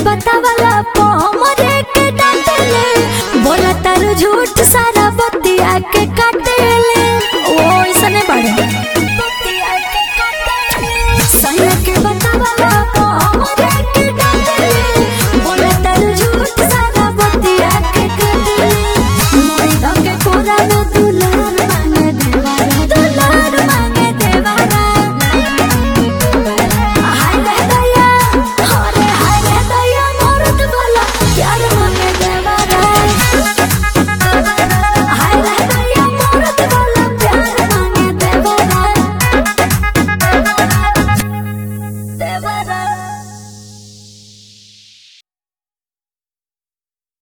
बतावला हमरे के डांटेले बोला तारू झूठ सारा बतिया के काटेले ओ ऐसने बड़े सैया के बतावला हमरे के डांटेले बोला तारू झूठ सारा बतिया के काटेले मोई धके कोरा में दुलार मांगे देवारा हाय रे दया अरे हाय रे दया मरद वाला प्यार मांगे देवारा हाय रे दया मरद वाला प्यार मांगे देवारा